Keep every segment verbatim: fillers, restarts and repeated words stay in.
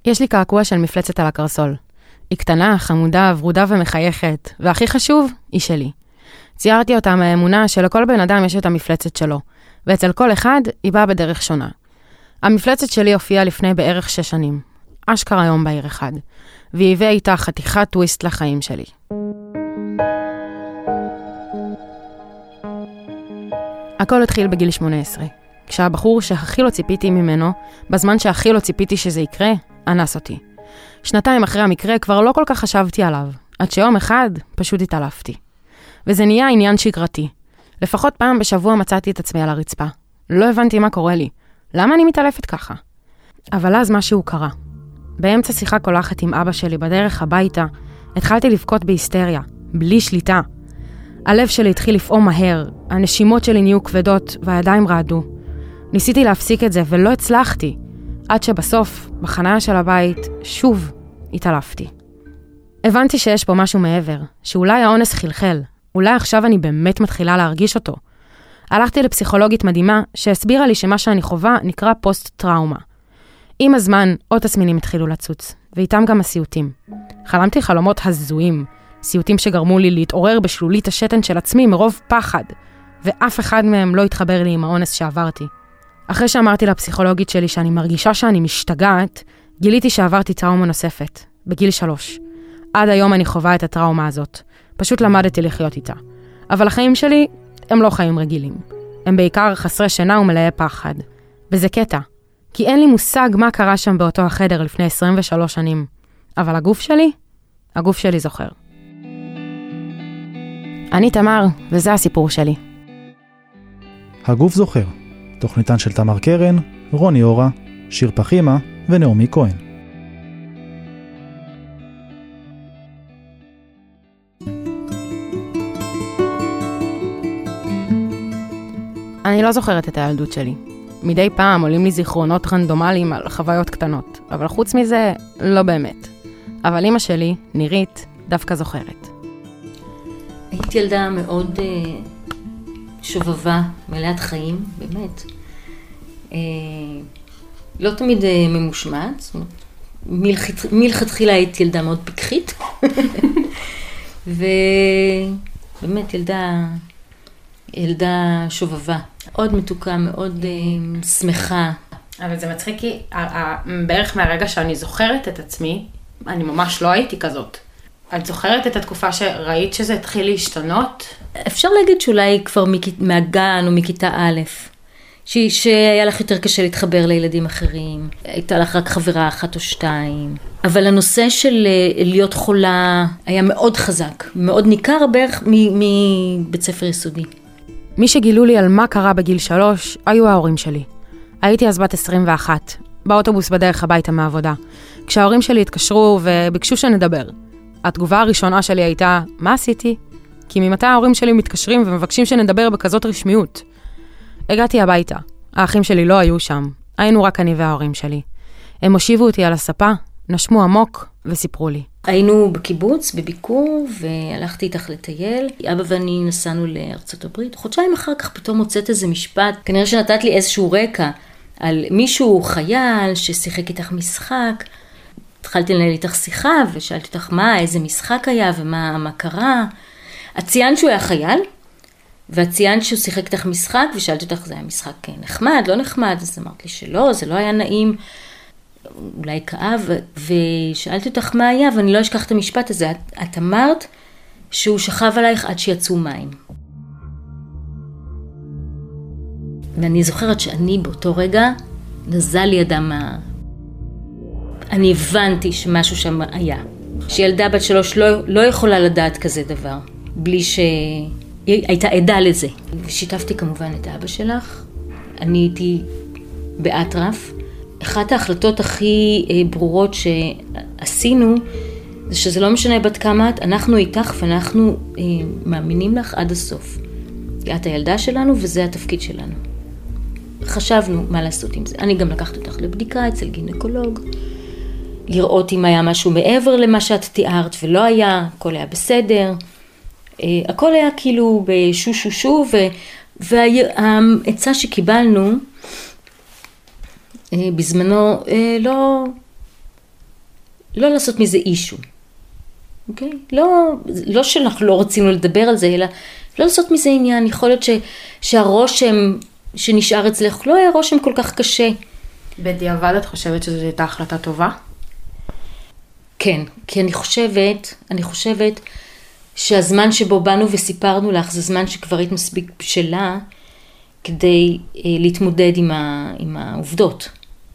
יש לי קעקוע של מפלצת על הקרסול. היא קטנה, חמודה, ורודה ומחייכת, והכי חשוב, היא שלי. ציירתי אותה מהאמונה שלכל בן אדם יש את המפלצת שלו, ואצל כל אחד היא באה בדרך שונה. המפלצת שלי הופיעה לפני בערך שש שנים, אשכרה יום בעיר אחד, והיא הביאה איתה חתיכת טוויסט לחיים שלי. הכל התחיל בגיל שמונה עשרה, כשהבחור שהכי לא ציפיתי ממנו, בזמן שהכי לא ציפיתי שזה יקרה, אנס אותי. שנתיים אחרי המקרה כבר לא כל כך חשבתי עליו, עד שיום אחד פשוט התעלפתי. וזה נהיה עניין שגרתי. לפחות פעם בשבוע מצאתי את עצמי על הרצפה. לא הבנתי מה קורה לי. למה אני מתעלפת ככה? אבל אז משהו קרה. באמצע שיחה קולחת עם אבא שלי בדרך הביתה, התחלתי לבכות בהיסטריה, בלי שליטה. הלב שלי התחיל לפעום מהר, הנשימות שלי נהיו כבדות והידיים רעדו. ניסיתי להפסיק את זה ולא הצלחתי, עד שבסוף, בחניה של הבית, שוב התעלפתי. הבנתי שיש פה משהו מעבר, שאולי האונס חלחל, אולי עכשיו אני באמת מתחילה להרגיש אותו. הלכתי לפסיכולוגית מדהימה שהסבירה לי שמה שאני חווה נקרא פוסט-טראומה. עם הזמן עוד תסמינים התחילו לצוץ, ואיתם גם הסיוטים. חלמתי חלומות הזויים, סיוטים שגרמו לי להתעורר בשלולית השתן של עצמי מרוב פחד, ואף אחד מהם לא התחבר לי עם האונס שעברתי. אחרי שאמרתי לפסיכולוגית שלי שאני מרגישה שאני משתגעת, גיליתי שעברתי טראומה נוספת, בגיל שלוש. עד היום אני חווה את הטראומה הזאת. פשוט למדתי לחיות איתה. אבל החיים שלי הם לא חיים רגילים. הם בעיקר חסרי שינה ומלאי פחד. וזה קטע. כי אין לי מושג מה קרה שם באותו החדר לפני עשרים ושלוש שנים. אבל הגוף שלי, הגוף שלי זוכר. אני תמר, וזה הסיפור שלי. הגוף זוכר. תוכניתן של תמר קרן, רוני אורה, שיר פחימה ונעמי כהן. אני לא זוכרת את הילדות שלי. מדי פעם עולים לי זיכרונות רנדומליים על חוויות קטנות, אבל חוץ מזה, לא באמת. אבל אמא שלי, נירית, דווקא זוכרת. הייתי ילדה מאוד אה, שובבה, מלאת חיים, באמת. אה, לא תמיד אה, ממושמעת, זאת אומרת, מלכת, מלכתחילה הייתי ילדה מאוד פיקחית. ובאמת ילדה, ילדה שובבה. מאוד מתוקה, מאוד uh, שמחה. אבל זה מצחיק כי בערך מהרגע שאני זוכרת את עצמי, אני ממש לא הייתי כזאת. את זוכרת את התקופה שראית שזה התחיל להשתנות? אפשר להגיד שאולי כבר מהגן או מכיתה א', ש... שהיה לך יותר קשה להתחבר לילדים אחרים, הייתה לך רק חברה אחת או שתיים. אבל הנושא של להיות חולה היה מאוד חזק, מאוד ניכר בערך מבית ספר יסודי. מי שגילו לי על מה קרה בגיל שלוש, היו ההורים שלי. הייתי אז בת עשרים ואחת, באוטובוס בדרך הביתה מהעבודה. כשההורים שלי התקשרו וביקשו שנדבר. התגובה הראשונה שלי הייתה, מה עשיתי? כי ממתי ההורים שלי מתקשרים ומבקשים שנדבר בכזאת רשמיות. הגעתי הביתה. האחים שלי לא היו שם. היינו רק אני וההורים שלי. הם הושיבו אותי על הספה, נשמו עמוק וסיפרו לי. היינו בקיבוץ, בביקור, והלכתי איתך לטייל. אבא ואני נסענו לארצות הברית. חודשיים אחר כך פתאום מוצאת איזה משפט. כנראה שנתת לי איזשהו רקע על מישהו חייל ששיחק איתך משחק. התחלתי לנהל איתך שיחה ושאלתי אותך מה, איזה משחק היה ומה מה קרה. את ציינת שהוא היה חייל, ואת ציינת שהוא שיחק איתך משחק, ושאלתי אותך זה היה משחק נחמד, לא נחמד, אז אמרת לי שלא, זה לא היה נעים. אולי כאב, ושאלתי אותך מה היה, ואני לא אשכח את המשפט הזה. את, את אמרת שהוא שכב עלייך עד שיצאו מים. ואני זוכרת שאני באותו רגע נזל לי אדם מה... אני הבנתי שמשהו שם היה. שילדה בת שלוש לא, לא יכולה לדעת כזה דבר, בלי שהיא הייתה עדה לזה. ושיתפתי כמובן את אבא שלך. אני הייתי באטרף. אחת ההחלטות הכי ברורות שעשינו, זה שזה לא משנה בת כמה את, אנחנו איתך ואנחנו אה, מאמינים לך עד הסוף. את הילדה שלנו וזה התפקיד שלנו. חשבנו מה לעשות עם זה. אני גם לקחת אותך לבדיקה אצל גינקולוג, לראות אם היה משהו מעבר למה שאת תיארת ולא היה, הכל היה בסדר. אה, הכל היה כאילו בשו שו שו, והעצה שקיבלנו, בזמנו לא, לא לעשות מזה אישו. אוקיי? לא, לא שאנחנו לא רצינו לדבר על זה, אלא לא לעשות מזה עניין. יכול להיות ש, שהרושם שנשאר אצלך לא היה רושם כל כך קשה. בדיעבד את חושבת שזו הייתה החלטה טובה? כן, כי אני חושבת, אני חושבת שהזמן שבו באנו וסיפרנו לך, זה זמן שכבר היית מספיק בשלה, כדי אה, להתמודד עם, ה, עם העובדות.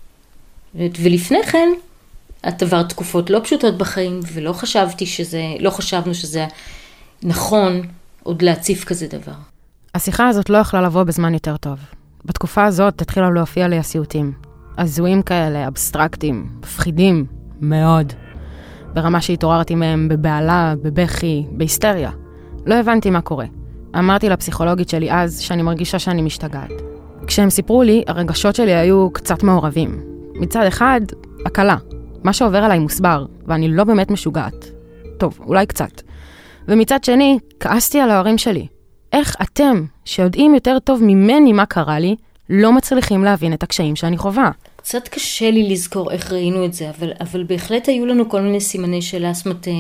ולפני כן, את עברת תקופות לא פשוטות בחיים, ולא חשבתי שזה, לא חשבנו שזה נכון עוד להציף כזה דבר. השיחה הזאת לא יכלה לבוא בזמן יותר טוב. בתקופה הזאת התחילה להופיע לי הסיוטים. הזויים כאלה, אבסטרקטים, מפחידים, מאוד. ברמה שהתעוררתי מהם בבעלה, בבכי, בהיסטריה. לא הבנתי מה קורה. אמרתי לפסיכולוגית שלי אז שאני מרגישה שאני משתגעת. כשהם סיפרו לי, הרגשות שלי היו קצת מעורבים. מצד אחד, הקלה. מה שעובר עליי מוסבר, ואני לא באמת משוגעת. טוב, אולי קצת. ומצד שני, כעסתי על ההורים שלי. איך אתם, שיודעים יותר טוב ממני מה קרה לי, לא מצליחים להבין את הקשיים שאני חווה? קצת קשה לי לזכור איך ראינו את זה, אבל, אבל בהחלט היו לנו כל מיני סימני שאלה, זאת אומרת,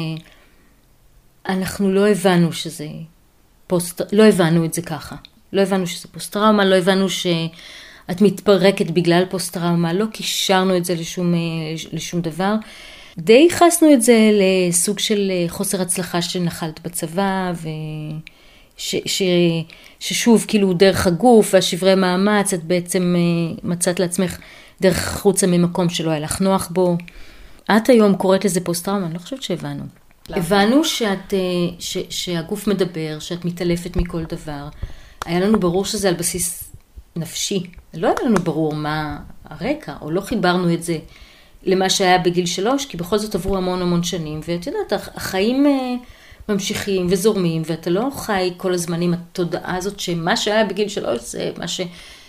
אנחנו לא הבנו שזה פוסט, לא הבנו את זה ככה. לא הבנו שזה פוסט-טראומה, לא הבנו שאת מתפרקת בגלל פוסט-טראומה, לא קישרנו את זה לשום, לשום דבר. די חסנו את זה לסוג של חוסר הצלחה שנחלת בצבא, ו... ש, ש, ששוב, כאילו, דרך הגוף והשברי מאמץ, את בעצם מצאת לעצמך דרך חוצה ממקום שלא היה לך נוח בו. את היום קוראת לזה פוסט-טראומה, אני לא חושבת שהבנו. לא. הבנו שאת, ש, שהגוף מדבר, שאת מתעלפת מכל דבר. היה לנו ברור שזה על בסיס נפשי. לא היה לנו ברור מה הרקע, או לא חיברנו את זה למה שהיה בגיל שלוש, כי בכל זאת עברו המון המון שנים, ואת יודעת, החיים ממשיכים וזורמים, ואתה לא חי כל הזמן עם התודעה הזאת, שמה שהיה בגיל שלוש זה מה ש...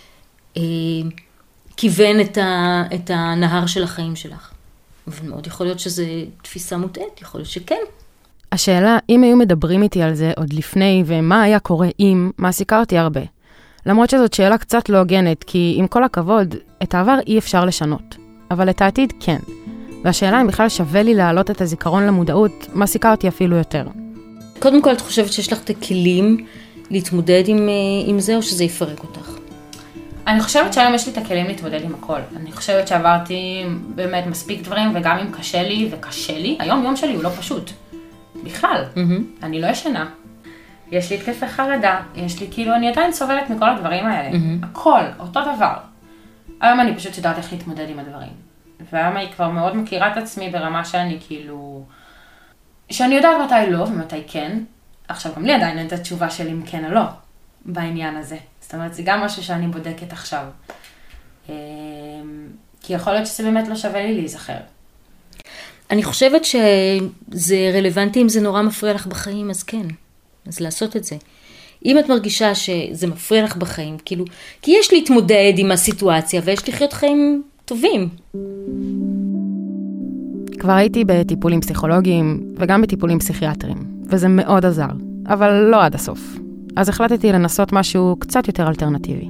כיוון את, ה, את הנהר של החיים שלך. ומאוד יכול להיות שזה תפיסה מוטעת, יכול להיות שכן. השאלה, אם היו מדברים איתי על זה עוד לפני, ומה היה קורה אם, מעסיקה אותי הרבה. למרות שזאת שאלה קצת לא הוגנת, כי עם כל הכבוד, את העבר אי אפשר לשנות. אבל את העתיד כן. והשאלה אם בכלל שווה לי להעלות את הזיכרון למודעות, מעסיקה אותי אפילו יותר. קודם כל, את חושבת שיש לך את הכלים להתמודד עם, עם זה, או שזה יפרק אותך? אני חושבת שהיום יש לי את הכלים להתמודד עם הכל. אני חושבת שעברתי באמת מספיק דברים, וגם אם קשה לי וקשה לי, היום יום שלי הוא לא פשוט. בכלל. Mm-hmm. אני לא ישנה. יש לי התקפי חרדה, יש לי כאילו, אני עדיין סובלת מכל הדברים האלה. Mm-hmm. הכל, אותו דבר. היום אני פשוט יודעת איך להתמודד עם הדברים. והיום אני כבר מאוד מכירה את עצמי ברמה שאני כאילו... שאני יודעת מתי לא ומתי כן. עכשיו גם לי עדיין אין את התשובה של אם כן או לא בעניין הזה. זאת אומרת, זה גם משהו שאני בודקת עכשיו. כי יכול להיות שזה באמת לא שווה לי להיזכר. אני חושבת שזה רלוונטי אם זה נורא מפריע לך בחיים, אז כן. אז לעשות את זה. אם את מרגישה שזה מפריע לך בחיים, כאילו, כי יש להתמודד עם הסיטואציה ויש לחיות חיים טובים. כבר הייתי בטיפולים פסיכולוגיים וגם בטיפולים פסיכיאטריים, וזה מאוד עזר, אבל לא עד הסוף. אז החלטתי לנסות משהו קצת יותר אלטרנטיבי.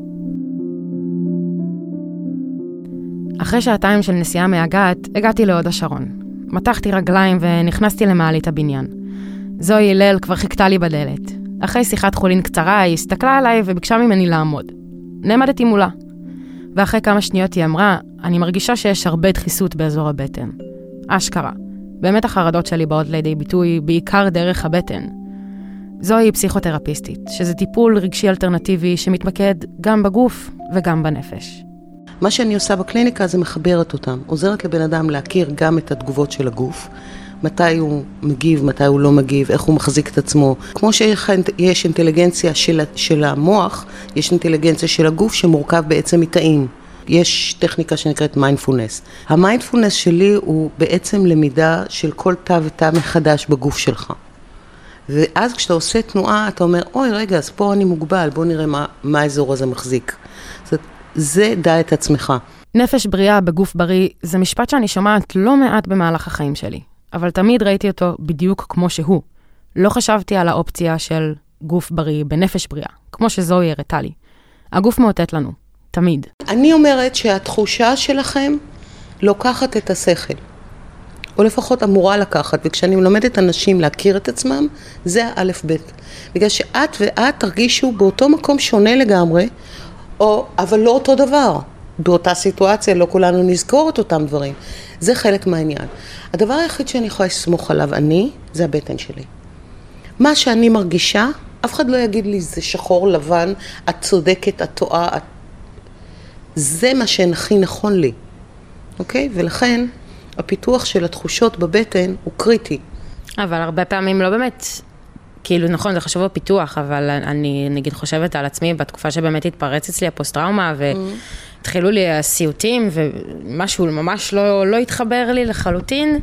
אחרי שעתיים של נסיעה מהגת, הגעתי להוד השרון. מתחתי רגליים ונכנסתי למעלית הבניין. זוהי הלל כבר חיכתה לי בדלת. אחרי שיחת חולין קצרה, היא הסתכלה עליי וביקשה ממני לעמוד. נעמדתי מולה. ואחרי כמה שניות היא אמרה, אני מרגישה שיש הרבה דחיסות באזור הבטן. אשכרה. באמת החרדות שלי באות לידי ביטוי, בעיקר דרך הבטן. זוהי פסיכותרפיסטית, שזה טיפול רגשי אלטרנטיבי שמתמקד גם בגוף וגם בנפש. מה שאני עושה בקליניקה זה מחברת אותם, עוזרת לבן אדם להכיר גם את התגובות של הגוף, מתי הוא מגיב, מתי הוא לא מגיב, איך הוא מחזיק את עצמו. כמו שיש אינטליגנציה של, של המוח, יש אינטליגנציה של הגוף שמורכב בעצם מתאים. יש טכניקה שנקראת מיינדפולנס. המיינדפולנס שלי הוא בעצם למידה של כל תא ותא מחדש בגוף שלך. ואז כשאתה עושה תנועה, אתה אומר, אוי רגע, אז פה אני מוגבל, בוא נראה מה, מה האזור הזה מחזיק. זאת, זה דע את עצמך. נפש בריאה בגוף בריא, זה משפט שאני שומעת לא מעט במהלך החיים שלי. אבל תמיד ראיתי אותו בדיוק כמו שהוא. לא חשבתי על האופציה של גוף בריא בנפש בריאה, כמו שזוהי הראתה לי. הגוף מאותת לנו, תמיד. אני אומרת שהתחושה שלכם לוקחת את השכל. או לפחות אמורה לקחת, וכשאני מלמדת אנשים להכיר את עצמם, זה האלף בית. בגלל שאת ואת תרגישו באותו מקום שונה לגמרי, או, אבל לא אותו דבר. באותה סיטואציה לא כולנו נזכור את אותם דברים. זה חלק מהעניין. הדבר היחיד שאני יכולה לסמוך עליו, אני, זה הבטן שלי. מה שאני מרגישה, אף אחד לא יגיד לי, זה שחור לבן, את צודקת, את טועה, את... זה מה שהכי נכון לי. אוקיי? ולכן, הפיתוח של התחושות בבטן הוא קריטי. אבל הרבה פעמים לא באמת, כאילו נכון, זה חשוב בפיתוח, אבל אני נגיד חושבת על עצמי בתקופה שבאמת התפרץ אצלי הפוסט-טראומה, והתחילו לי הסיוטים, ומשהו ממש לא, לא התחבר לי לחלוטין,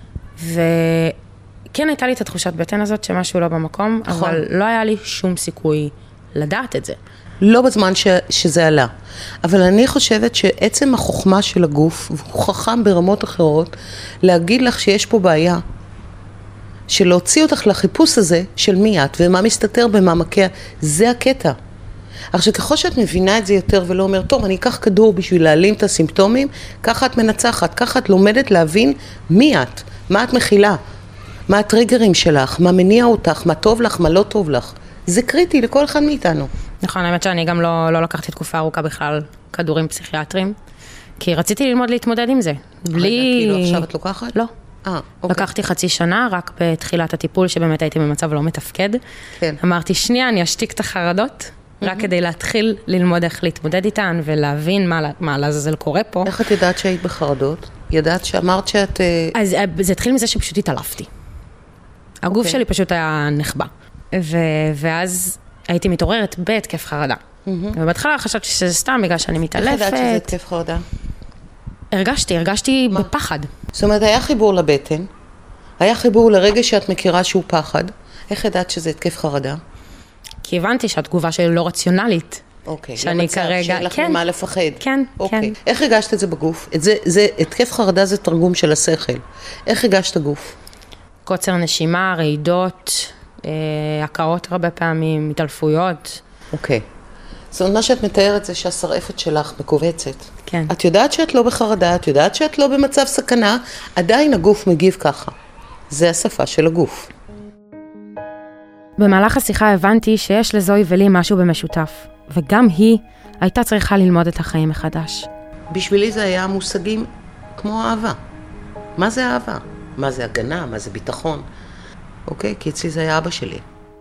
וכן הייתה לי את התחושת בטן הזאת שמשהו לא במקום, נכון. אבל לא היה לי שום סיכוי לדעת את זה. לא בזמן ש, שזה עלה. אבל אני חושבת שעצם החוכמה של הגוף, הוא חכם ברמות אחרות, להגיד לך שיש פה בעיה, שלהוציא אותך לחיפוש הזה של מי את ומה מסתתר במה מקע, זה הקטע. עכשיו ככל שאת מבינה את זה יותר ולא אומר, טוב, אני אקח כדור בשביל להעלים את הסימפטומים, ככה את מנצחת, ככה את לומדת להבין מי את, מה את מכילה, מה הטריגרים שלך, מה מניע אותך, מה טוב לך, מה לא טוב לך. זה קריטי לכל אחד מאיתנו. נכון, האמת שאני גם לא, לא לקחתי תקופה ארוכה בכלל כדורים פסיכיאטרים, כי רציתי ללמוד להתמודד עם זה. בלי... כאילו עכשיו את לוקחת? לא. אה, אוקיי. לקחתי חצי שנה, רק בתחילת הטיפול, שבאמת הייתי במצב לא מתפקד. כן. אמרתי, שנייה, אני אשתיק את החרדות, רק כדי להתחיל ללמוד איך להתמודד איתן, ולהבין מה, מה לעזאזל קורה פה. איך את ידעת שהיית בחרדות? ידעת שאמרת שאת... אז זה התחיל מזה שפשוט התעלפתי. הגוף שלי פשוט היה נחבא. ו... ואז הייתי מתעוררת בהתקף חרדה. ובהתחלה חשבתי שזה סתם בגלל שאני מתעלפת. איך ידעת שזה התקף חרדה? הרגשתי, הרגשתי בפחד. זאת אומרת, היה חיבור לבטן, היה חיבור לרגע שאת מכירה שהוא פחד. איך ידעת שזה התקף חרדה? כי הבנתי שהתגובה שלי לא רציונלית. אוקיי. שאני כרגע... שאין לך ממה לפחד. כן, אוקיי. כן. איך הרגשת את זה בגוף? את זה, זה, התקף חרדה זה תרגום של השכל. איך הרגשת הגוף? קוצר נשימה, רעידות, אה, הקאות הרבה פעמים, התעלפויות. אוקיי. זאת אומרת, מה שאת מתארת זה שהשרעפת שלך מקובצת. כן. את יודעת שאת לא בחרדה, את יודעת שאת לא במצב סכנה, עדיין הגוף מגיב ככה. זה השפה של הגוף. במהלך השיחה הבנתי שיש לזוהי ולי משהו במשותף, וגם היא הייתה צריכה ללמוד את החיים מחדש. בשבילי זה היה מושגים כמו אהבה. מה זה אהבה? מה זה הגנה? מה זה ביטחון? אוקיי? כי אצלי זה היה אבא שלי.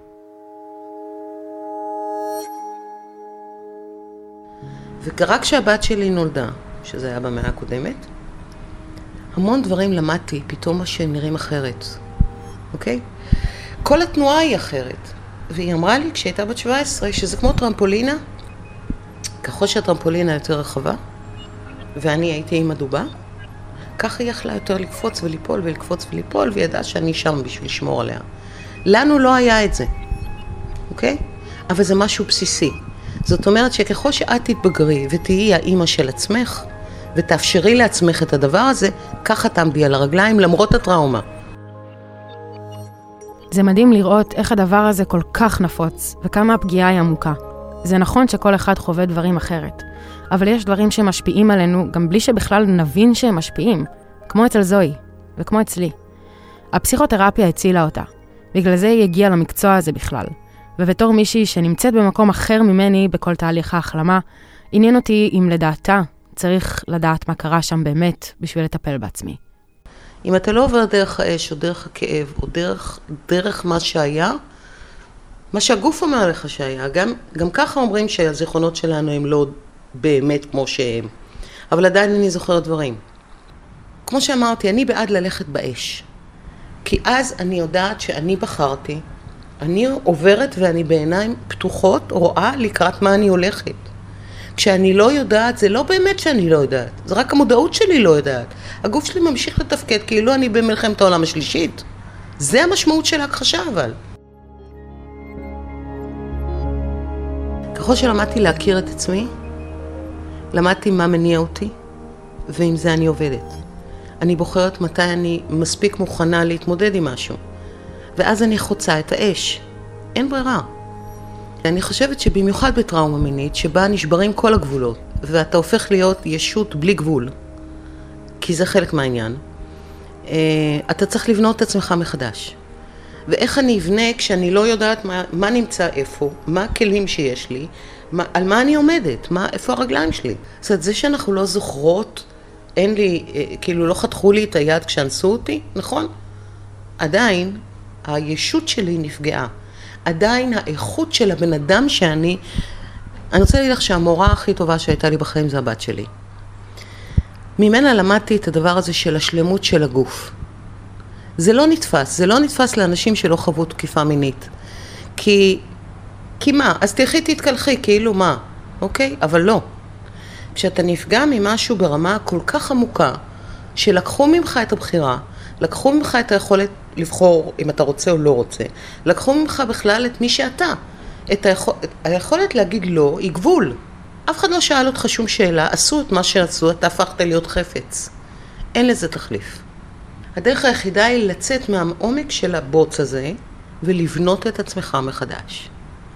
ורק כשהבת שלי נולדה, שזה היה במאה הקודמת, המון דברים למדתי, פתאום מה שנראים אחרת. אוקיי? כל התנועה היא אחרת. והיא אמרה לי, כשהייתה בת שבע עשרה, שזה כמו טרמפולינה, ככל שהטרמפולינה יותר רחבה, ואני הייתי עם הדובה, ככה היא יכלה יותר לקפוץ וליפול ולקפוץ וליפול, וידעה שאני שם בשביל לשמור עליה. לנו לא היה את זה, אוקיי? אבל זה משהו בסיסי. זאת אומרת שככל שאת תתבגרי ותהיי האימא של עצמך, ותאפשרי לעצמך את הדבר הזה, ככה תעמדי על הרגליים למרות הטראומה. זה מדהים לראות איך הדבר הזה כל כך נפוץ, וכמה הפגיעה היא עמוקה. זה נכון שכל אחד חווה דברים אחרת, אבל יש דברים שמשפיעים עלינו גם בלי שבכלל נבין שהם משפיעים, כמו אצל זוהי, וכמו אצלי. הפסיכותרפיה הצילה אותה, בגלל זה היא הגיעה למקצוע הזה בכלל. ובתור מישהי שנמצאת במקום אחר ממני בכל תהליך ההחלמה, עניין אותי אם לדעתה צריך לדעת מה קרה שם באמת בשביל לטפל בעצמי. אם אתה לא עובר דרך האש או דרך הכאב או דרך, דרך מה שהיה, מה שהגוף אומר לך שהיה, גם, גם ככה אומרים שהזיכרונות שלנו הם לא באמת כמו שהם, אבל עדיין אני זוכרת דברים. כמו שאמרתי, אני בעד ללכת באש, כי אז אני יודעת שאני בחרתי, אני עוברת ואני בעיניים פתוחות, רואה לקראת מה אני הולכת. כשאני לא יודעת, זה לא באמת שאני לא יודעת, זה רק המודעות שלי לא יודעת. הגוף שלי ממשיך לתפקד כאילו אני במלחמת העולם השלישית. זה המשמעות של ההכחשה אבל. ככל שלמדתי להכיר את עצמי, למדתי מה מניע אותי, ועם זה אני עובדת. אני בוחרת מתי אני מספיק מוכנה להתמודד עם משהו. ואז אני חוצה את האש. אין ברירה. אני חושבת שבמיוחד בטראומה מינית, שבה נשברים כל הגבולות, ואתה הופך להיות ישות בלי גבול, כי זה חלק מהעניין, אתה צריך לבנות את עצמך מחדש. ואיך אני אבנה כשאני לא יודעת מה, מה נמצא איפה, מה הכלים שיש לי, מה, על מה אני עומדת, מה, איפה הרגליים שלי. זאת אומרת, זה שאנחנו לא זוכרות, אין לי, כאילו לא חתכו לי את היד כשאנסו אותי, נכון? עדיין הישות שלי נפגעה. עדיין האיכות של הבן אדם שאני, אני רוצה להגיד לך שהמורה הכי טובה שהייתה לי בחיים זה הבת שלי. ממנה למדתי את הדבר הזה של השלמות של הגוף. זה לא נתפס, זה לא נתפס לאנשים שלא חוו תקיפה מינית. כי, כי מה? אז תלכי תתקלחי, כאילו מה? אוקיי? אבל לא. כשאתה נפגע ממשהו ברמה כל כך עמוקה, שלקחו ממך את הבחירה, לקחו ממך את היכולת לבחור אם אתה רוצה או לא רוצה, לקחו ממך בכלל את מי שאתה. את היכול, היכולת להגיד לא היא גבול. אף אחד לא שאל אותך שום שאלה, עשו את מה שעשו, אתה הפכת להיות חפץ. אין לזה תחליף. הדרך היחידה היא לצאת מהעומק של הבוץ הזה ולבנות את עצמך מחדש.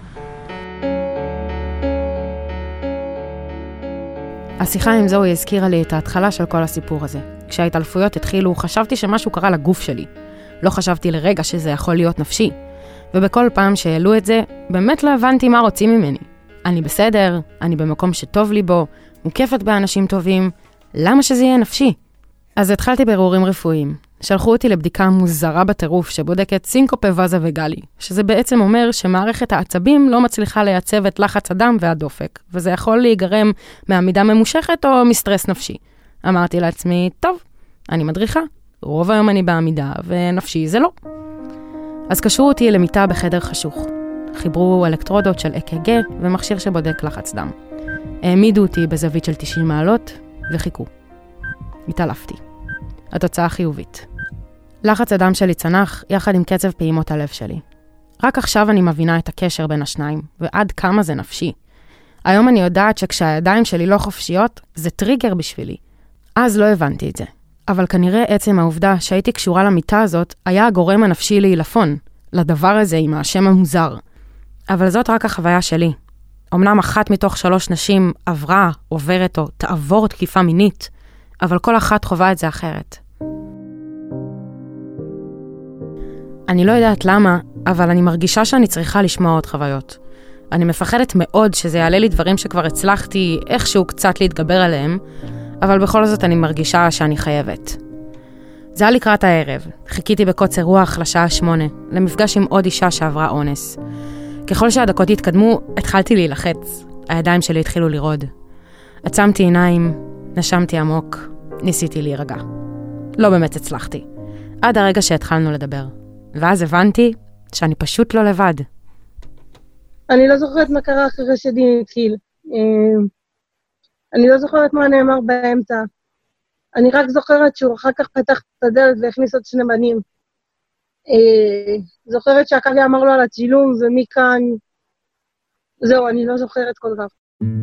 השיחה עם זוהי הזכירה לי את ההתחלה של כל הסיפור הזה. כשההתעלפויות התחילו, חשבתי שמשהו קרה לגוף שלי. לא חשבתי לרגע שזה יכול להיות נפשי. ובכל פעם שהעלו את זה, באמת לא הבנתי מה רוצים ממני. אני בסדר, אני במקום שטוב לי בו, מוקפת באנשים טובים, למה שזה יהיה נפשי? אז התחלתי בירורים רפואיים. שלחו אותי לבדיקה מוזרה בטירוף שבודקת סינקופה וזה וגלי, שזה בעצם אומר שמערכת העצבים לא מצליחה לייצב את לחץ הדם והדופק, וזה יכול להיגרם מעמידה ממושכת או מסטרס נפשי. אמרתי לעצמי, טוב, אני מדריכה, רוב היום אני בעמידה, ונפשי זה לא. אז קשרו אותי למיטה בחדר חשוך. חיברו אלקטרודות של אק"ג ומכשיר שבודק לחץ דם. העמידו אותי בזווית של תשעים מעלות וחיכו. התעלפתי. התוצאה חיובית. לחץ הדם שלי צנח יחד עם קצב פעימות הלב שלי. רק עכשיו אני מבינה את הקשר בין השניים, ועד כמה זה נפשי. היום אני יודעת שכשהידיים שלי לא חופשיות, זה טריגר בשבילי. אז לא הבנתי את זה. אבל כנראה עצם העובדה שהייתי קשורה למיטה הזאת, היה הגורם הנפשי להילפון, לדבר הזה עם השם המוזר. אבל זאת רק החוויה שלי. אמנם אחת מתוך שלוש נשים עברה, עוברת או תעבור תקיפה מינית, אבל כל אחת חווה את זה אחרת. אני לא יודעת למה, אבל אני מרגישה שאני צריכה לשמוע עוד חוויות. אני מפחדת מאוד שזה יעלה לי דברים שכבר הצלחתי איכשהו קצת להתגבר עליהם, אבל בכל זאת אני מרגישה שאני חייבת. זה היה לקראת הערב. חיכיתי בקוצר רוח לשעה שמונה, למפגש עם עוד אישה שעברה אונס. ככל שהדקות התקדמו, התחלתי להילחץ. הידיים שלי התחילו לרעוד. עצמתי עיניים, נשמתי עמוק, ניסיתי להירגע. לא באמת הצלחתי. עד הרגע שהתחלנו לדבר. ואז הבנתי שאני פשוט לא לבד. אני לא זוכרת מה קרה אחרי שדין התחיל. אני לא זוכרת מה נאמר באמצע. אני רק זוכרת שהוא אחר כך פתח את הדלת והכניס עוד שני בנים. זוכרת שהקווי אמר לו על הצילום, ומכאן... זהו, אני לא זוכרת כל כך.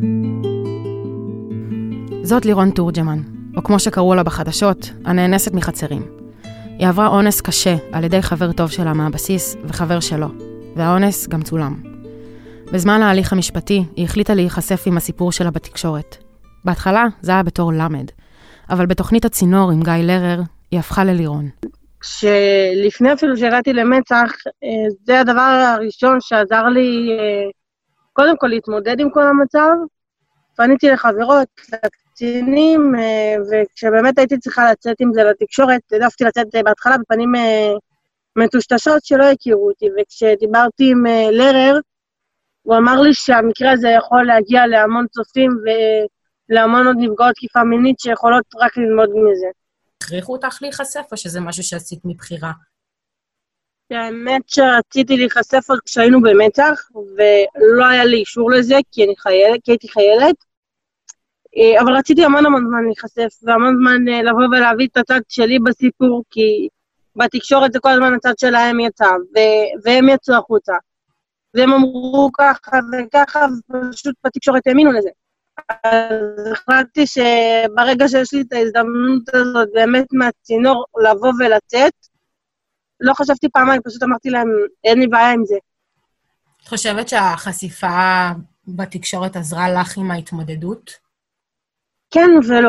זאת לירון תורג'מן, או כמו שקראו לה בחדשות, הנאנסת מחצרים. היא עברה אונס קשה על ידי חבר טוב שלה מהבסיס וחבר שלו, והאונס גם צולם. בזמן ההליך המשפטי, היא החליטה להיחשף עם הסיפור שלה בתקשורת. בהתחלה זה היה בתור למד, אבל בתוכנית הצינור עם גיא לרר, היא הפכה ללירון. כשלפני אפילו שהגעתי למצ"ח, זה הדבר הראשון שעזר לי קודם כל להתמודד עם כל המצב. פניתי לחברות, לקצינים, וכשבאמת הייתי צריכה לצאת עם זה לתקשורת, העדפתי לצאת בהתחלה בפנים מטושטשות שלא הכירו אותי, וכשדיברתי עם לרר, הוא אמר לי שהמקרה הזה יכול להגיע להמון צופים ולהמון עוד נפגעות תקיפה מינית שיכולות רק ללמוד מזה. הכריחו אותך להיחשף או שזה משהו שעשית מבחירה? האמת שרציתי להיחשף עוד כשהיינו במצ"ח, ולא היה לי אישור לזה כי אני חיילת, כי הייתי חיילת, אבל רציתי המון המון זמן להיחשף, והמון זמן לבוא ולהביא את הצד שלי בסיפור, כי בתקשורת זה כל הזמן הצד שלהם יצא, והם יצאו החוצה. והם אמרו ככה וככה, ופשוט בתקשורת האמינו לזה. אז החלטתי שברגע שיש לי את ההזדמנות הזאת, באמת מהצינור לבוא ולצאת, לא חשבתי פעמיים, פשוט אמרתי להם, אין לי בעיה עם זה. את חושבת שהחשיפה בתקשורת עזרה לך עם ההתמודדות? כן ולא.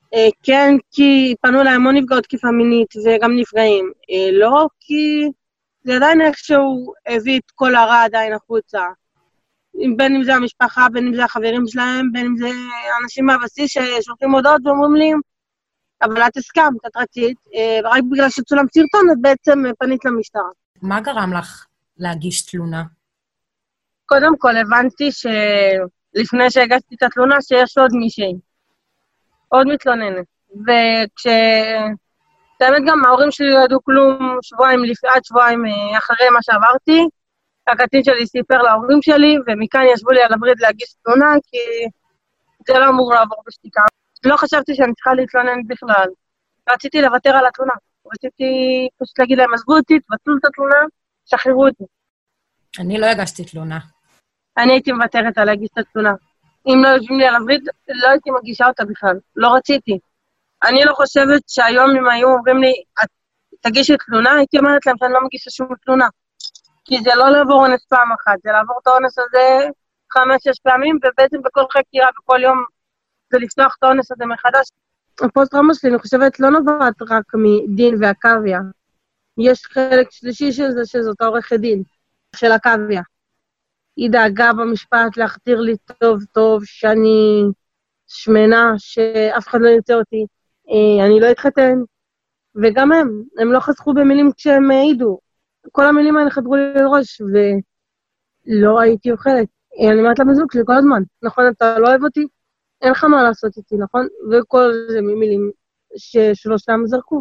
אה, כן, כי פנו אליי המון נפגעות תקיפה מינית וגם נפגעים. אה, לא, כי זה עדיין איכשהו הביא את כל הרע עדיין החוצה. בין אם זה המשפחה, בין אם זה החברים שלהם, בין אם זה אנשים מהבסיס ששולחים הודעות ואומרים לי, אבל את הסכמת, את רצית, אה, רק בגלל שצולם סרטון, את בעצם פנית למשטרה. מה גרם לך להגיש תלונה? קודם כל הבנתי שלפני שהגשתי את התלונה שיש עוד מישהי, עוד מתלוננת. וכש... באמת גם ההורים שלי לא ידעו כלום שבועיים, עד שבועיים אחרי מה שעברתי, הקטין שלי סיפר להורים שלי, ומכאן ישבו לי על הברית להגיש תלונה, כי זה לא אמור לעבור בשתיקה. לא חשבתי שאני צריכה להתלונן בכלל. רציתי לוותר על התלונה. רציתי פשוט להגיד להם, עזבו אותי, תבטלו את התלונה, שחררו אותי. אני לא הגשתי תלונה. אני הייתי מוותרת על להגיש את התלונה. אם לא יושבים לי על הברית, לא הייתי מגישה אותה בכלל. לא רציתי. אני לא חושבת שהיום אם היו אומרים לי, תגישי תלונה, הייתי אומרת להם שאני לא מגישה שום תלונה. כי זה לא לעבור אונס פעם אחת, זה לעבור את האונס הזה חמש-שש פעמים, ובעצם בכל חקירה, בכל יום, זה לפתוח את האונס הזה מחדש. הפוסט-טראומה שלי, אני חושבת, לא נובעת רק מדין והקוויה. יש חלק שלישי של זה, שזאת העורכת דין, של הקוויה. היא דאגה במשפט להכתיר לי טוב טוב, שאני שמנה, שאף אחד לא ירצה אותי, אני לא אתחתן, וגם הם, הם לא חסכו במילים כשהם העידו. כל המילים האלה חדרו לי לראש, ולא הייתי אוכלת. אני אומרת לבזוג שלי כל הזמן, נכון, אתה לא אוהב אותי? אין לך מה לעשות איתי, נכון? וכל זה ממילים ששלושתם זרקו.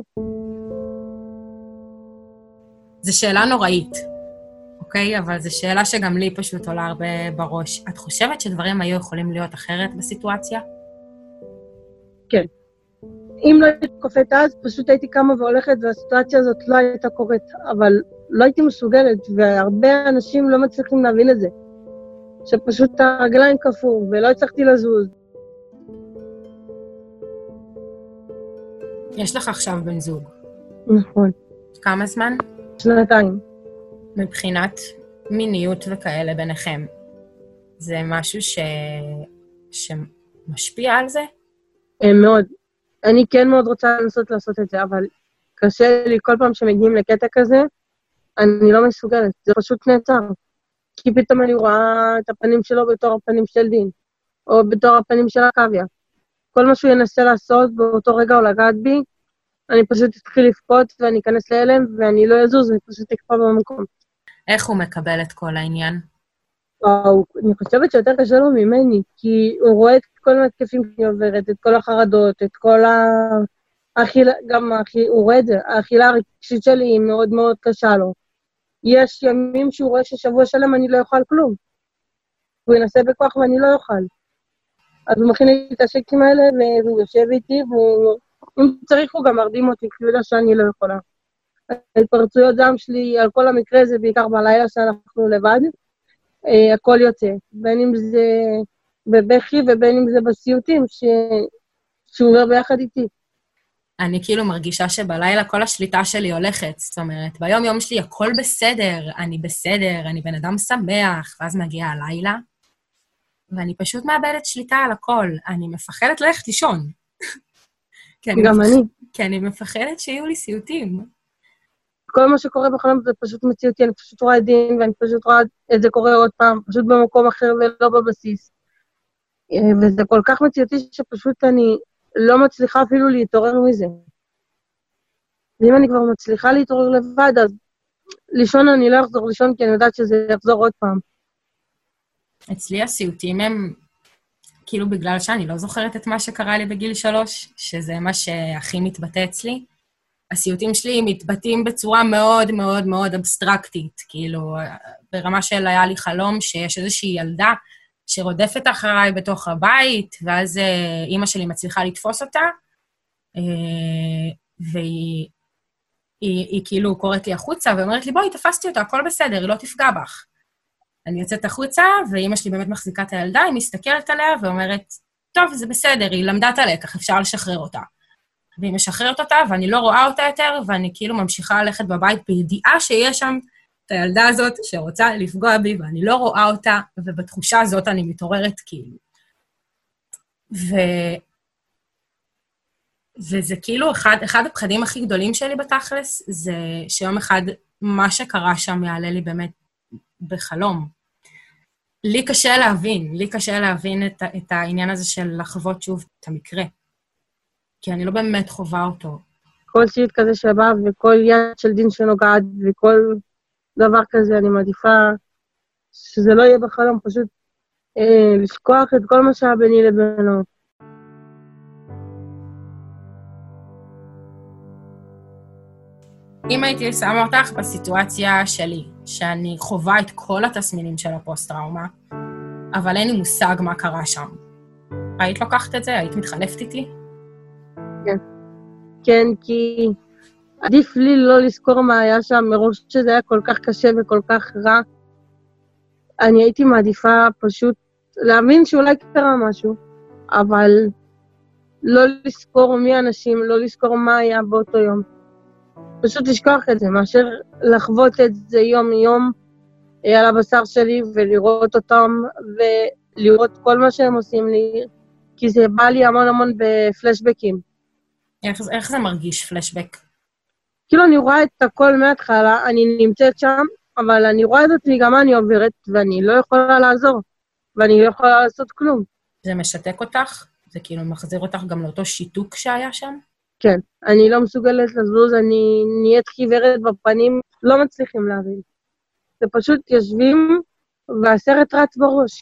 זו שאלה נוראית, אוקיי? אבל זו שאלה שגם לי פשוט עולה הרבה בראש. את חושבת שדברים היו יכולים להיות אחרת בסיטואציה? כן. אם לא הייתי קופאת אז, פשוט הייתי קמה והולכת, והסיטואציה הזאת לא הייתה קורית, אבל לא הייתי מסוגלת, והרבה אנשים לא מצליחים להבין את זה. שפשוט הרגליים קפוא, ולא הצלחתי לזוז. יש לך עכשיו בן זוג. נכון. כמה זמן? שנתיים. מבחינת מיניות וכאלה ביניכם, זה משהו ש... שמשפיע על זה? מאוד. אני כן מאוד רוצה לנסות לעשות את זה, אבל קשה לי כל פעם שמגיעים לקטע כזה, אני לא מסוגלת, זה פשוט נעצר. כי פתאום אני רואה את הפנים שלו בתור הפנים של דין, או בתור הפנים של הקוויה. כל מה שהוא ינסה לעשות באותו רגע או לגעת בי, אני פשוט אתחיל לפקוט ואני אכנס להלם, ואני לא אזוז, אני פשוט אקפה במקום. איך הוא מקבל את כל העניין? וואו, אני חושבת שיותר קשה לו ממני, כי הוא רואה את כל המתקפים שאני עוברת, את כל החרדות, את כל האכילה, גם האכילה, הוא רואה את זה, האכילה הרגשית שלי היא מאוד מאוד קשה לו. יש ימים שהוא רואה ששבוע שלם אני לא אוכל כלום. הוא ינסה בכוח ואני לא אוכל. אז הוא מכין לי את השקים האלה, והוא יושב איתי, ואם צריך הוא גם מרדים אותי, כי הוא יודע שאני לא יכולה. ההתפרצויות דם שלי על כל המקרה זה בעיקר בלילה שאנחנו לבד, Uh, הכל יוצא, בין אם זה בבכי ובין אם זה בסיוטים ש... שהוא עובר ביחד איתי. אני כאילו מרגישה שבלילה כל השליטה שלי הולכת, זאת אומרת, ביום יום שלי הכל בסדר, אני בסדר, אני בן אדם שמח, ואז מגיע הלילה, ואני פשוט מאבדת שליטה על הכל, אני מפחדת ללכת לישון. גם אני. כי אני מפחדת שיהיו לי סיוטים. כל מה שקורה בחלום זה פשוט מציאותי, אני פשוט רואה דין, ואני פשוט רואה את זה קורה עוד פעם, פשוט במקום אחר ולא בבסיס. וזה כל כך מציאותי שפשוט אני לא מצליחה אפילו להתעורר מזה. ואם אני כבר מצליחה להתעורר לבד, אז לישון אני לא אחזור לישון, כי אני יודעת שזה יחזור עוד פעם. אצלי הסיוטים הם, כאילו בגלל שאני לא זוכרת את מה שקרה לי בגיל שלוש, שזה מה שהכי מתבטא אצלי, הסיוטים שלי מתבטאים בצורה מאוד מאוד מאוד אבסטרקטית, כאילו, ברמה של היה לי חלום שיש איזושהי ילדה שרודפת אחריי בתוך הבית, ואז אימא שלי מצליחה לתפוס אותה, והיא היא, היא כאילו קוראת לי החוצה, ואומרת לי, בואי, תפסתי אותה, הכל בסדר, היא לא תפגע בך. אני יוצאת החוצה, ואימא שלי באמת מחזיקה את הילדה, היא מסתכלת עליה ואומרת, טוב, זה בסדר, היא למדה את הלקח, אפשר לשחרר אותה. והיא משחררת אותה, ואני לא רואה אותה יותר, ואני כאילו ממשיכה ללכת בבית בידיעה שיש שם את הילדה הזאת שרוצה לפגוע בי, ואני לא רואה אותה, ובתחושה הזאת אני מתעוררת כאילו. ו... וזה כאילו אחד, אחד הפחדים הכי גדולים שלי בתכלס, זה שיום אחד מה שקרה שם יעלה לי באמת בחלום. לי קשה להבין, לי קשה להבין את, את העניין הזה של לחוות שוב את המקרה. כי אני לא באמת חובה אותו. כל שיט כזה שבא, וכל יד של דין שנוגעת, וכל דבר כזה, אני מעדיפה שזה לא יהיה בחלום, פשוט אה, לשכוח את כל מה שהיה ביני לבינו. אם הייתי שמה אותך בסיטואציה שלי, שאני חובה את כל התסמינים של הפוסט-טראומה, אבל אין לי מושג מה קרה שם. היית לוקחת את זה? היית מתחלפת איתי? כן. כן, כי עדיף לי לא לזכור מה היה שם, מראש שזה היה כל כך קשה וכל כך רע. אני הייתי מעדיפה פשוט להבין שאולי קרה משהו, אבל לא לזכור מי האנשים, לא לזכור מה היה באותו יום. פשוט לשכוח את זה, מאשר לחוות את זה יום-יום על הבשר שלי ולראות אותם ולראות כל מה שהם עושים לי, כי זה בא לי המון המון בפלשבקים. איך, איך זה מרגיש, פלשבק? כאילו אני רואה את הכל מההתחלה, אני נמצאת שם, אבל אני רואה את עצמי גם מה אני עוברת, ואני לא יכולה לעזור, ואני לא יכולה לעשות כלום. זה משתק אותך? זה כאילו מחזיר אותך גם לאותו שיתוק שהיה שם? כן, אני לא מסוגלת לזוז, אני נהיית חיוורת בפנים, לא מצליחים להבין. זה פשוט יושבים, והסרט רץ בראש.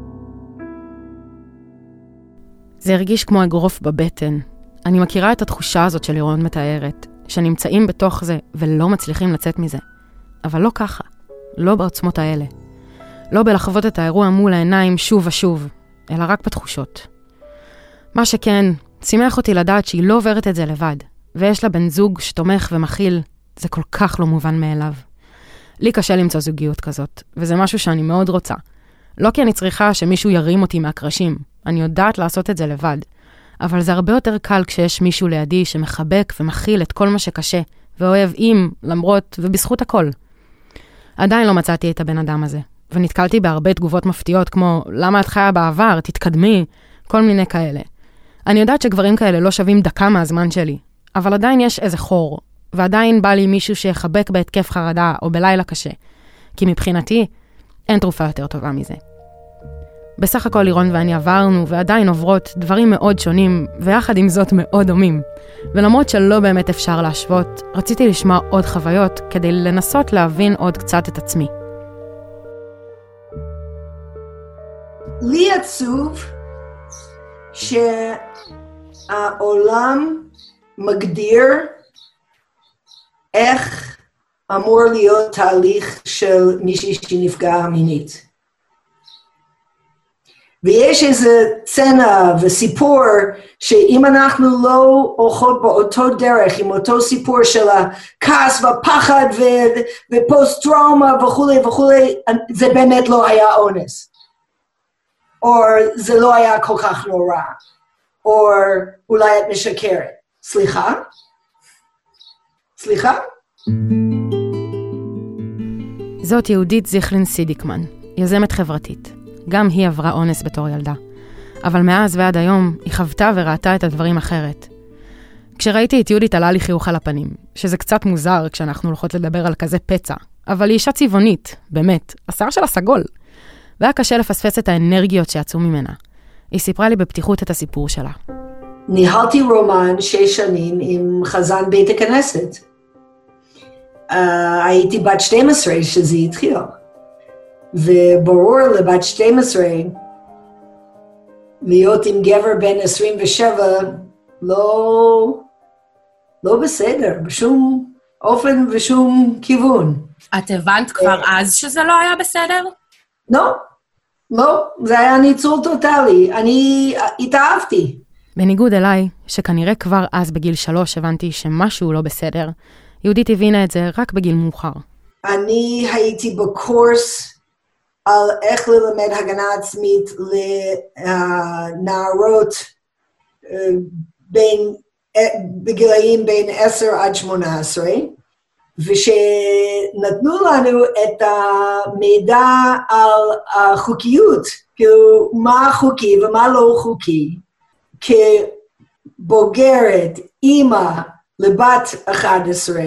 זה הרגיש כמו אגרוף בבטן. אני מכירה את התחושה הזאת של לירון מתארת, שנמצאים בתוך זה ולא מצליחים לצאת מזה. אבל לא ככה, לא בעוצמות האלה. לא בלחוות את האירוע מול העיניים שוב ושוב, אלא רק בתחושות. מה שכן, שימח אותי לדעת שהיא לא עוברת את זה לבד, ויש לה בן זוג שתומך ומכיל, זה כל כך לא מובן מאליו. לי קשה למצוא זוגיות כזאת, וזה משהו שאני מאוד רוצה. לא כי אני צריכה שמישהו ירים אותי מהקרשים, אני יודעת לעשות את זה לבד, אבל זה הרבה יותר קל כשיש מישהו לידי שמחבק ומכיל את כל מה שקשה, ואוהב עם, למרות ובזכות הכל. עדיין לא מצאתי את הבן אדם הזה, ונתקלתי בהרבה תגובות מפתיעות כמו, למה את חיה בעבר, תתקדמי, כל מיני כאלה. אני יודעת שגברים כאלה לא שווים דקה מהזמן שלי, אבל עדיין יש איזה חור, ועדיין בא לי מישהו שיחבק בהתקף חרדה או בלילה קשה, כי מבחינתי אין תרופה יותר טובה מזה. בסך הכל לירון ואני עברנו ועדיין עוברות דברים מאוד שונים, ויחד עם זאת מאוד דומים. ולמרות שלא באמת אפשר להשוות, רציתי לשמוע עוד חוויות כדי לנסות להבין עוד קצת את עצמי. לי עצוב שהעולם מגדיר איך אמור להיות תהליך של מישהי שנפגעה מינית. ויש איזה צנע וסיפור שאם אנחנו לא הולכות באותו דרך, עם אותו סיפור של הכעס והפחד ו- ופוסט-טראומה וכולי וכולי, זה באמת לא היה אונס. או זה לא היה כל כך נורא. או אולי את משקרת. סליחה? סליחה? זאת יהודית זיכלין סידיקמן, יזמת חברתית. גם היא עברה אונס בתור ילדה. אבל מאז ועד היום היא חוותה וראתה את הדברים אחרת. כשראיתי את יהודית עלה לי חיוך על הפנים, שזה קצת מוזר כשאנחנו הולכות לדבר על כזה פצע, אבל היא אישה צבעונית, באמת, השיער שלה סגול. והיה קשה לפספס את האנרגיות שיצאו ממנה. היא סיפרה לי בפתיחות את הסיפור שלה. ניהלתי רומן שש שנים עם חזן בית הכנסת. Uh, הייתי בת שתים עשרה שזה התחיל. וברור לבת שתים עשרה, להיות עם גבר בן עשרים ושבע, לא, לא בסדר, בשום אופן ושום כיוון. את הבנת כבר אז שזה לא היה בסדר? לא, לא, זה היה ניצול טוטלי, אני התאהבתי. בניגוד אליי, שכנראה כבר אז בגיל שלוש הבנתי שמשהו לא בסדר, יהודית הבינה את זה רק בגיל מאוחר. אני הייתי בקורס על איך ללמד הגנה עצמית לנערות בין, בגילאים בין עשר עד שמונה עשרה, ושנתנו לנו את המידע על החוקיות, כאילו מה חוקי ומה לא חוקי, כי בוגרת, אימא לבת אחת עשרה,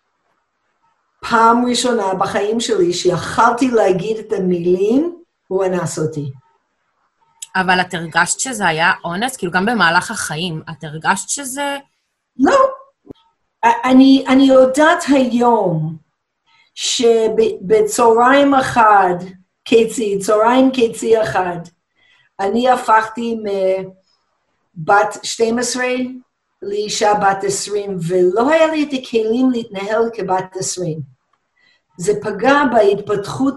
פעם ראשונה בחיים שלי שיכלתי להגיד את המילים, הוא אנס אותי. אבל את הרגשת שזה היה אונס? כאילו גם במהלך החיים, את הרגשת שזה... לא. אני, אני יודעת היום שבצהריים אחד, קיצי, צהריים קיצי אחד, אני הפכתי מבת שתים עשרה לאישה בת עשרים, ולא היה לי את הכלים להתנהל כבת עשרים. זה פגע בהתפתחות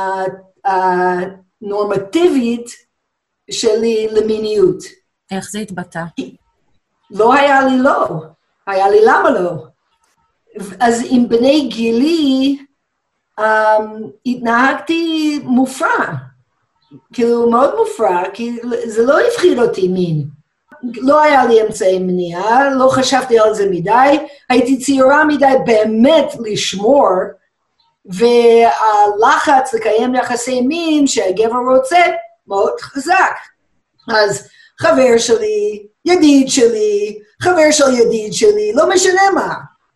הנורמטיבית שלי למיניות. איך זה התבטא? לא היה לי לא. היה לי למה לא. אז עם בני גילי, um, התנהגתי מופרע. כאילו, מאוד מופרע, כי זה לא הפחיד אותי מין. לא היה לי אמצעי מניעה, לא חשבתי על זה מדי, הייתי צעירה מדי באמת לשמור, והלחץ לקיים יחסי מין שהגבר רוצה, מאוד חזק. אז חבר שלי, ידיד שלי, חבר של ידיד שלי, לא משנה מה.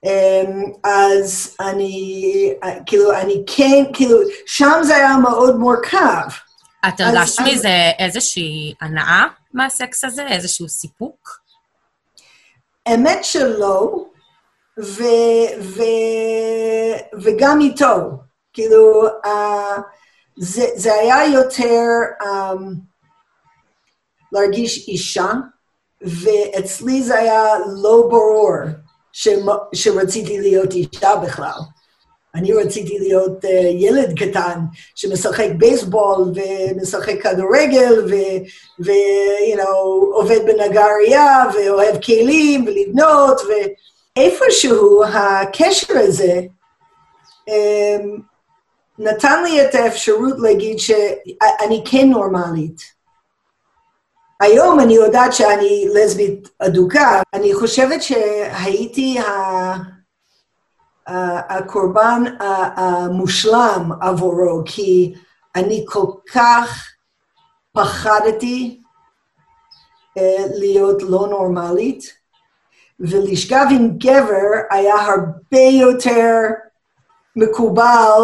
אז אני, כאילו, אני כן, כאילו, שם זה היה מאוד מורכב. את הרגשת מזה איזושהי הנאה מהסקס הזה, איזשהו סיפוק? אמת שלא, ו, ו, וגם איתו. כאילו, uh, זה, זה היה יותר um, להרגיש אישה, ואצלי זה היה לא ברור ש, שרציתי להיות אישה בכלל. אני רציתי להיות uh, ילד קטן שמשחק בייסבול ומשחק כדורגל ו- ו- you know, עובד בנגריה ואוהב כלים ולבנות, ואיפשהו הקשר הזה um, נתן לי את האפשרות להגיד שאני כן נורמלית. היום אני יודעת שאני לסבית אדוקה, אני חושבת שהייתי ה... הקורבן המושלם עבורו, כי אני כל כך פחדתי להיות לא נורמלית, ולשכב עם גבר היה הרבה יותר מקובל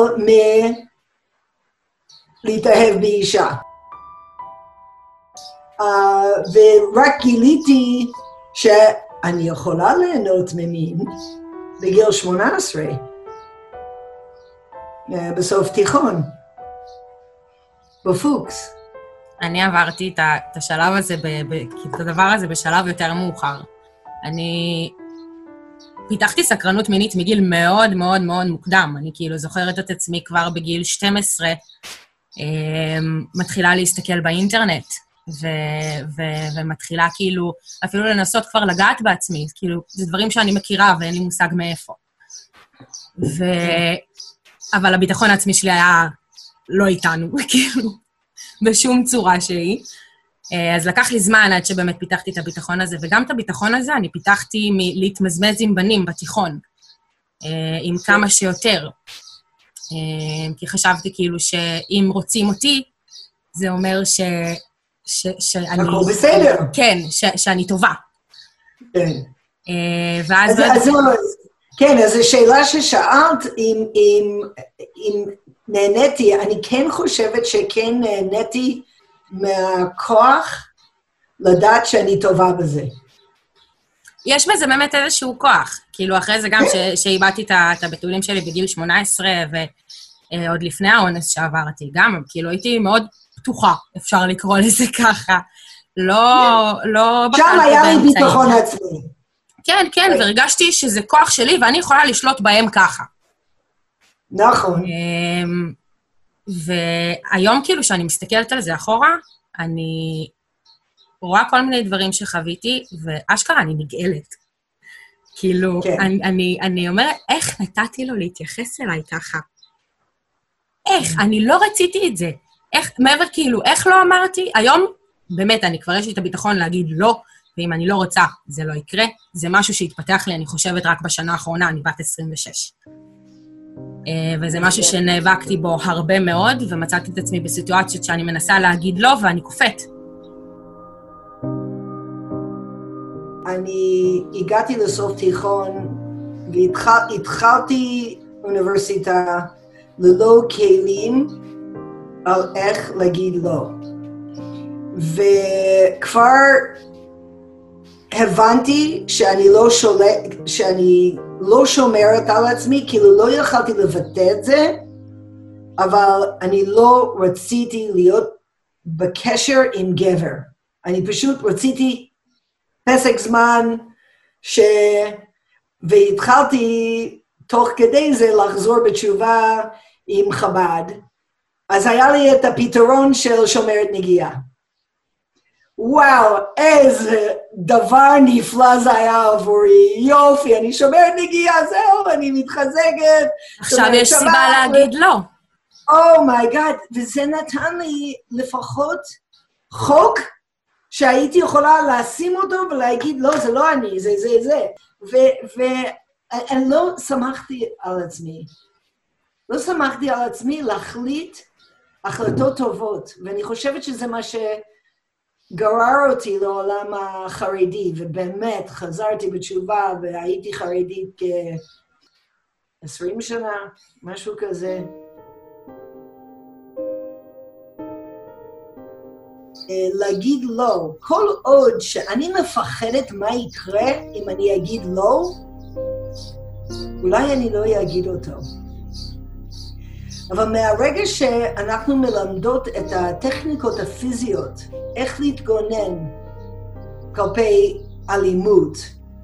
מלהתאהב באישה. ורק גיליתי שאני יכולה ליהנות ממין, בגיל שמונה עשרה, בסוף תיכון, בפוקס. אני עברתי את השלב הזה, את הדבר הזה בשלב יותר מאוחר. אני פיתחתי סקרנות מינית מגיל מאוד מאוד מאוד מוקדם. אני כאילו זוכרת את עצמי כבר בגיל שתים עשרה, מתחילה להסתכל באינטרנט, ו- ו- ומתחילה כאילו, אפילו לנסות כבר לגעת בעצמי, כאילו, זה דברים שאני מכירה ואין לי מושג מאיפה. ו- אבל הביטחון העצמי שלי היה לא איתנו, כאילו, בשום צורה שהיא. אז לקח לי זמן עד שבאמת פיתחתי את הביטחון הזה, וגם את הביטחון הזה אני פיתחתי מלהתמזמז עם בנים בתיכון, עם כמה שיותר. כי חשבתי כאילו שאם רוצים אותי, זה אומר ש... ש, שאני... הכל בסדר. כן, ש, שאני טובה. כן. Uh, ואז... אז, אז, כן, אז השאלה ששאלת, אם, אם, אם נהניתי, אני כן חושבת שכן נהניתי מהכוח לדעת שאני טובה בזה. יש בזה באמת איזשהו כוח. כאילו, אחרי זה גם שאיבדתי את הבתולים שלי בגיל שמונה עשרה, ועוד לפני האונס שעברתי, גם, כאילו, הייתי מאוד... פתוחה, אפשר לקרוא לזה ככה. לא, לא... שם היה לי ביטחון עצמי. כן, כן, והרגשתי שזה כוח שלי, ואני יכולה לשלוט בהם ככה. נכון. והיום כאילו שאני מסתכלת על זה אחורה, אני רואה כל מיני דברים שחוויתי, ואשכרה אני נגאלת. כאילו, אני אומרת, איך נתתי לו להתייחס אליי ככה? איך? אני לא רציתי את זה. איך, מעבר כאילו, איך לא אמרתי? היום, באמת, אני כבר יש לי את הביטחון להגיד לא, ואם אני לא רוצה, זה לא יקרה. זה משהו שהתפתח לי, אני חושבת, רק בשנה האחרונה, אני בת עשרים ושש. וזה משהו שנאבקתי בו הרבה מאוד, ומצאתי את עצמי בסיטואציות שאני מנסה להגיד לא, ואני קופאת. אני הגעתי לסוף תיכון והתחלתי אוניברסיטה ללא כלים על איך להגיד לא. וכבר הבנתי שאני לא שולט, שאני לא שומרת על עצמי, כאילו לא יכולתי לבטא את זה, אבל אני לא רציתי להיות בקשר עם גבר. אני פשוט רציתי פסק זמן ש... והתחלתי תוך כדי זה לחזור בתשובה עם חב"ד. אז היה לי את הפתרון של שומרת נגיעה. וואו, איזה דבר נפלא זה היה עבורי, יופי, אני שומרת נגיעה, זהו, אני מתחזקת. עכשיו יש סיבה ו... להגיד לא. אומייגאד, oh וזה נתן לי לפחות חוק שהייתי יכולה לשים אותו ולהגיד, לא, זה לא אני, זה זה זה. ואני לא שמחתי על עצמי. לא שמחתי על עצמי להחליט החלטות טובות, ואני חושבת שזה מה שגרר אותי לעולם החרדי, ובאמת חזרתי בתשובה והייתי חרדית כ-עשרים שנה, משהו כזה. להגיד לא, כל עוד שאני מפחדת מה יקרה אם אני אגיד לא, אולי אני לא אגיד אותו. אבל מהרגע שאנחנו מלמדות את הטכניקות הפיזיות, איך להתגונן כלפי אלימות,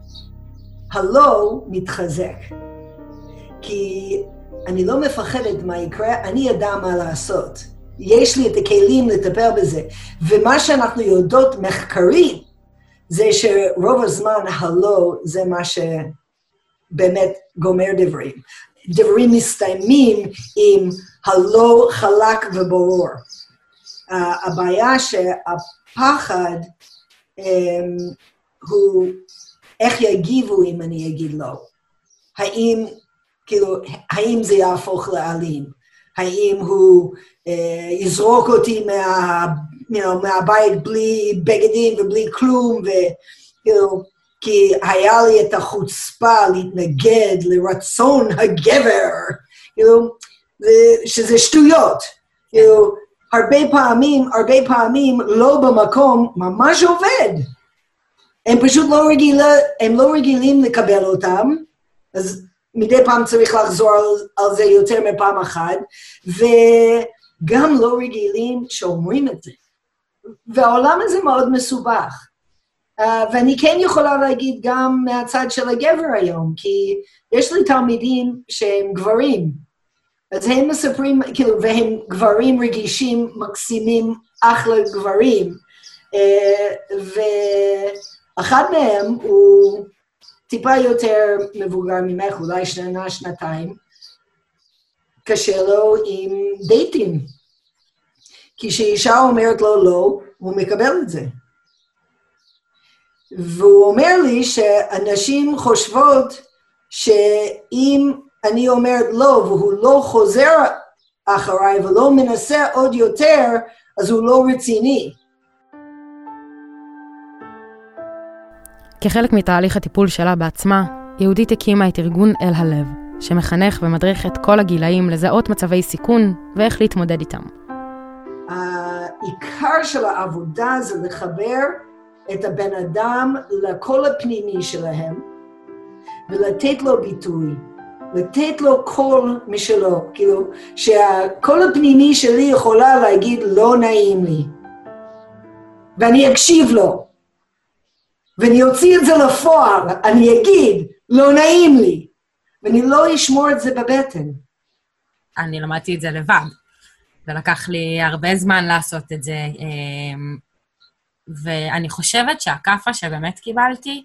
הלא מתחזק. כי אני לא מפחדת מה יקרה, אני יודע מה לעשות. יש לי את הכלים לטפל בזה. ומה שאנחנו יודעות מחקרית, זה שרוב הזמן הלא זה מה שבאמת גומר דברים. דברים מסתיימים עם הלא חלק וברור. Uh, הבעיה שהפחד um, הוא איך יגיבו אם אני אגיד לא. האם, כאילו, האם זה יהפוך לאלים? האם הוא uh, יזרוק אותי מה, you know, מהבית בלי בגדים ובלי כלום, ו, you know, כי היה לי את החוצפה להתנגד לרצון הגבר, you know, שזה שטויות. you know, הרבה פעמים, הרבה פעמים לא במקום ממש עובד. הם פשוט לא רגילים, הם לא רגילים לקבל אותם, אז מדי פעם צריך לחזור על, על זה יותר מפעם אחת, וגם לא רגילים שאומרים את זה. והעולם הזה מאוד מסובך. Uh, ואני כן יכולה להגיד גם מהצד של הגבר היום, כי יש לי תלמידים שהם גברים, אז הם מספרים, כאילו, והם גברים רגישים, מקסימים, אחלה גברים, uh, ואחד מהם הוא טיפה יותר מבוגר ממך, אולי שנה, שנתיים, קשה לו עם דייטים, כי כשאישה אומרת לו לא, הוא מקבל את זה. והוא אומר לי שאנשים חושבות שאם אני אומרת לא והוא לא חוזר אחריי ולא מנסה עוד יותר, אז הוא לא רציני. כחלק מתהליך הטיפול שלה בעצמה, יהודית הקימה את ארגון אל הלב, שמחנך ומדריך את כל הגילאים לזהות מצבי סיכון ואיך להתמודד איתם. העיקר של העבודה זה לחבר את הבן אדם לקול הפנימי שלהם, ולתת לו ביטוי, לתת לו קול משלו, כאילו שהקול הפנימי שלי יכולה להגיד לא נעים לי, ואני אקשיב לו, ואני אוציא את זה לפועל, אני אגיד לא נעים לי, ואני לא אשמור את זה בבטן. אני למדתי את זה לבד, ולקח לי הרבה זמן לעשות את זה, ואני חושבת שהקפה שבאמת קיבלתי,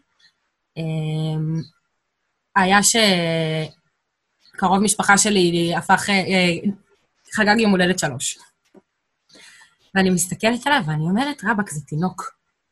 היה שקרוב משפחה שלי הפך, חגג יום הולדת שלוש. ואני מסתכלת עליו ואני אומרת, רבק, זה תינוק.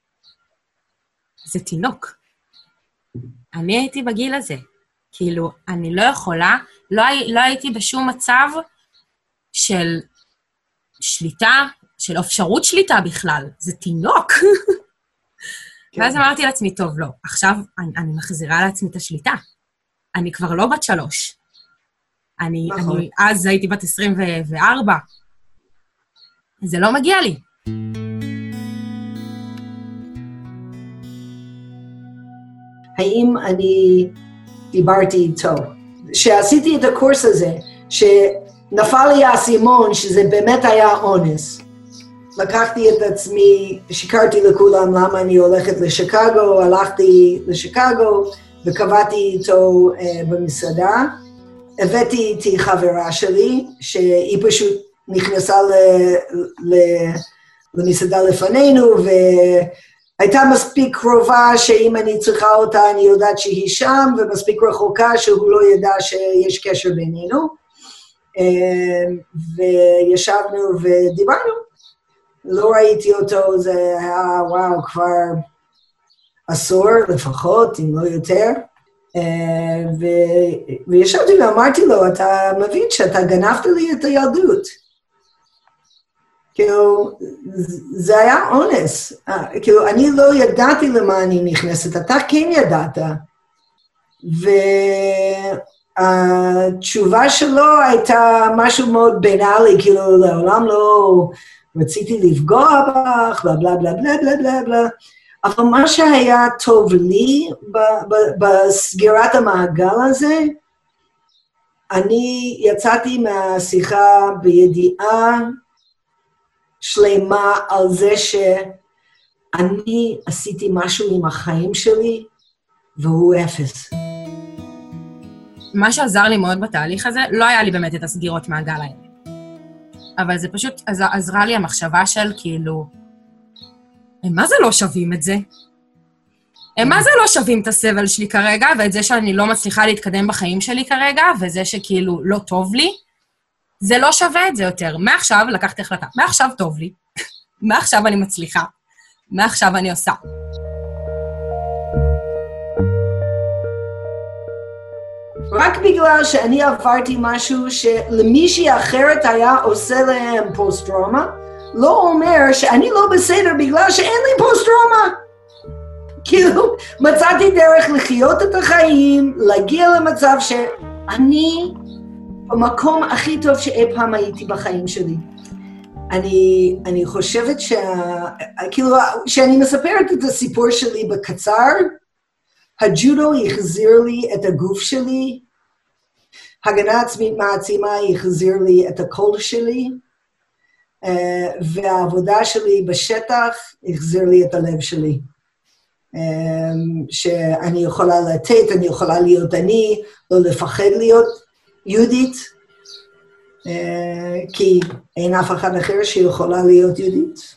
זה תינוק. אני הייתי בגיל הזה. כאילו, אני לא יכולה, לא, לא הייתי בשום מצב של שליטה, של אפשרות שליטה בכלל. זה תינוק. ואז אמרתי לעצמי, טוב, לא, עכשיו אני, אני מחזירה לעצמי את השליטה. אני כבר לא בת שלוש. אני, נכון. אני אז הייתי בת עשרים וארבע. זה לא מגיע לי. האם אני דיברתי איתו? שעשיתי את הקורס הזה, שנפל לי האסימון שזה באמת היה אונס. לקחתי את עצמי, שיקרתי לכולם למה אני הולכת לשיקגו, הלכתי לשיקגו וקבעתי איתו uh, במסעדה. הבאתי איתי חברה שלי, שהיא פשוט נכנסה ל, ל, למסעדה לפנינו, והייתה מספיק קרובה שאם אני צריכה אותה אני יודעת שהיא שם, ומספיק רחוקה שהוא לא ידע שיש קשר בינינו. וישבנו ודיברנו. לא ראיתי אותו, זה היה וואו כבר עשור לפחות, אם לא יותר. וישבתי ואמרתי לו, אתה מבין שאתה גנבת לי את הילדות. כאילו, זה היה אונס. כאילו, אני לא ידעתי למה אני נכנסת, אתה כן ידעת. והתשובה שלו הייתה משהו מאוד בנאלי, כאילו, לעולם לא רציתי לפגוע בך, בלה בלה בלה בלה בלה בלה בלה. אבל מה שהיה טוב לי בסגירת המעגל הזה, אני יצאתי מהשיחה בידיעה שלמה על זה שאני עשיתי משהו עם החיים שלי, והוא אפס. מה שעזר לי מאוד בתהליך הזה, לא היה לי באמת את הסגירות מעגל האלה. אבל זה פשוט עזרה לי המחשבה של כאילו, מה זה לא שווים את זה? מה זה לא שווים את הסבל שלי כרגע, ואת זה שאני לא מצליחה להתקדם בחיים שלי כרגע, וזה שכאילו לא טוב לי, זה לא שווה את זה יותר. מעכשיו לקחתי החלטה, מעכשיו טוב לי, מעכשיו אני מצליחה, מעכשיו אני עושה. רק בגלל שאני עברתי משהו שלמישהי אחרת היה עושה להם פוסט-טראומה, לא אומר שאני לא בסדר בגלל שאין לי פוסט-טראומה. כאילו, מצאתי דרך לחיות את החיים, להגיע למצב שאני במקום הכי טוב שאי פעם הייתי בחיים שלי. אני, אני חושבת שה... כאילו, שאני מספרת את הסיפור שלי בקצר, הג'ודו החזיר לי את הגוף שלי, הגנה עצמית מעצימה החזיר לי את הקול שלי, והעבודה שלי בשטח החזיר לי את הלב שלי. שאני יכולה לתת, אני יכולה להיות אני, לא לפחד להיות יהודית, כי אין אף אחד אחר שיכולה להיות יהודית.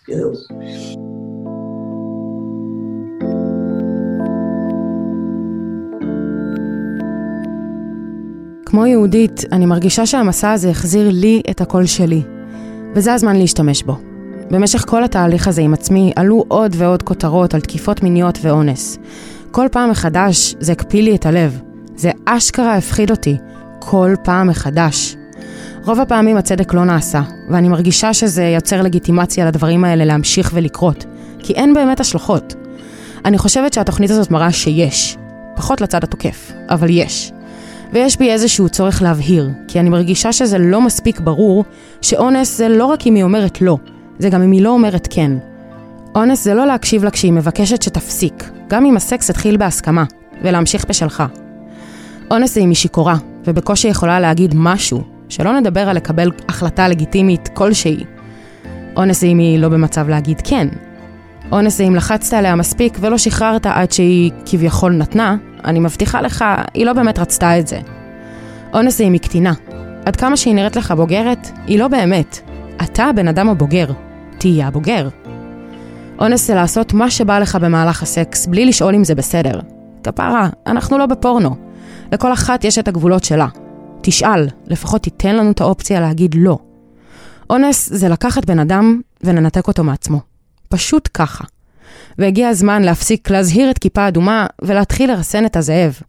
כמו יהודית, אני מרגישה שהמסע הזה החזיר לי את הקול שלי, וזה הזמן להשתמש בו. במשך כל התהליך הזה עם עצמי עלו עוד ועוד כותרות על תקיפות מיניות ואונס. כל פעם מחדש זה הקפיא לי את הלב. זה אשכרה הפחיד אותי. כל פעם מחדש. רוב הפעמים הצדק לא נעשה, ואני מרגישה שזה יוצר לגיטימציה לדברים האלה להמשיך ולקרות, כי אין באמת השלכות. אני חושבת שהתוכנית הזאת מראה שיש. פחות לצד התוקף, אבל יש. ויש בי איזשהו צורך להבהיר, כי אני מרגישה שזה לא מספיק ברור שאונס זה לא רק אם היא אומרת לא, זה גם אם היא לא אומרת כן. אונס זה לא להקשיב לה כשהיא מבקשת שתפסיק, גם אם הסקס התחיל בהסכמה, ולהמשיך בשלך. אונס זה אם היא שיכורה, ובקושי יכולה להגיד משהו, שלא נדבר על לקבל החלטה לגיטימית כלשהי. אונס זה אם היא לא במצב להגיד כן. אונס זה אם לחצת עליה מספיק ולא שחררת עד שהיא כביכול נתנה, אני מבטיחה לך, היא לא באמת רצתה את זה. אונס זה אם היא קטינה. עד כמה שהיא נראית לך בוגרת, היא לא באמת. אתה הבן אדם הבוגר. תהיה הבוגר. אונס זה לעשות מה שבא לך במהלך הסקס, בלי לשאול אם זה בסדר. כפרה, אנחנו לא בפורנו. לכל אחת יש את הגבולות שלה. תשאל, לפחות תיתן לנו את האופציה להגיד לא. אונס זה לקחת בן אדם וננתק אותו מעצמו. פשוט ככה. והגיע הזמן להפסיק להזהיר את כיפה אדומה ולהתחיל לרסן את הזאב.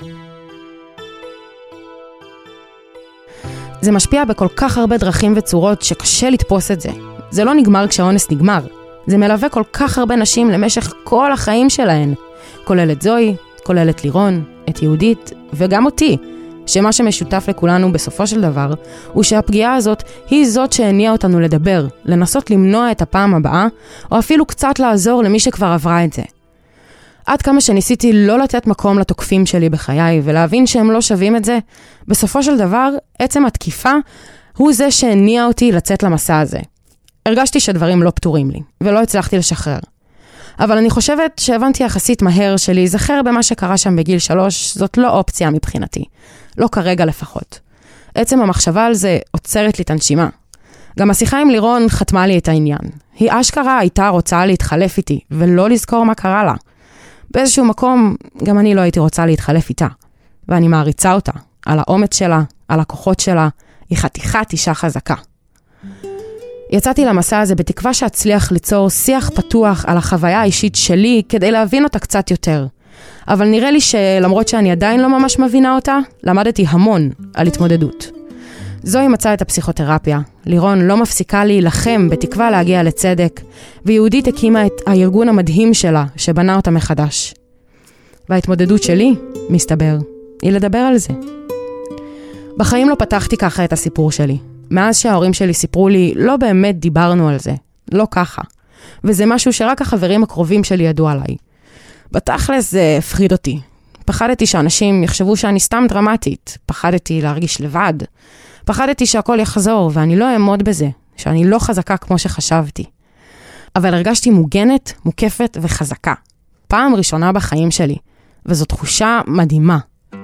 זה משפיע בכל כך הרבה דרכים וצורות שקשה לתפוס את זה. זה לא נגמר כשהאונס נגמר. זה מלווה כל כך הרבה נשים למשך כל החיים שלהן, כולל את זוהי, כולל את לירון, את יהודית וגם אותי, שמה שמשותף לכולנו בסופו של דבר, הוא שהפגיעה הזאת היא זאת שהניעה אותנו לדבר, לנסות למנוע את הפעם הבאה, או אפילו קצת לעזור למי שכבר עברה את זה. עד כמה שניסיתי לא לתת מקום לתוקפים שלי בחיי, ולהבין שהם לא שווים את זה, בסופו של דבר, עצם התקיפה הוא זה שהניע אותי לצאת למסע הזה. הרגשתי שדברים לא פתורים לי, ולא הצלחתי לשחרר. אבל אני חושבת שהבנתי יחסית מהר שלהיזכר במה שקרה שם בגיל שלוש, זאת לא אופציה מבחינתי. לא כרגע לפחות. עצם המחשבה על זה עוצרת לי את הנשימה. גם השיחה עם לירון חתמה לי את העניין. היא אשכרה הייתה רוצה להתחלף איתי, ולא לזכור מה קרה לה. באיזשהו מקום, גם אני לא הייתי רוצה להתחלף איתה. ואני מעריצה אותה, על האומץ שלה, על הכוחות שלה, היא חתיכת אישה חזקה. יצאתי למסע הזה בתקווה שאצליח ליצור שיח פתוח על החוויה האישית שלי, כדי להבין אותה קצת יותר. אבל נראה לי שלמרות שאני עדיין לא ממש מבינה אותה, למדתי המון על התמודדות. זוהי מצאה את הפסיכותרפיה. לירון לא מפסיקה להילחם בתקווה להגיע לצדק, ויהודית הקימה את הארגון המדהים שלה, שבנה אותה מחדש. וההתמודדות שלי, מסתבר, היא לדבר על זה. בחיים לא פתחתי ככה את הסיפור שלי. מאז שההורים שלי סיפרו לי, לא באמת דיברנו על זה. לא ככה. וזה משהו שרק החברים הקרובים שלי ידעו עליי. בתכלס זה הפחיד אותי. פחדתי שאנשים יחשבו שאני סתם דרמטית. פחדתי להרגיש לבד. פחדתי שהכל יחזור, ואני לא אעמוד בזה. שאני לא חזקה כמו שחשבתי. אבל הרגשתי מוגנת, מוקפת וחזקה. פעם ראשונה בחיים שלי. וזו תחושה מדהימה.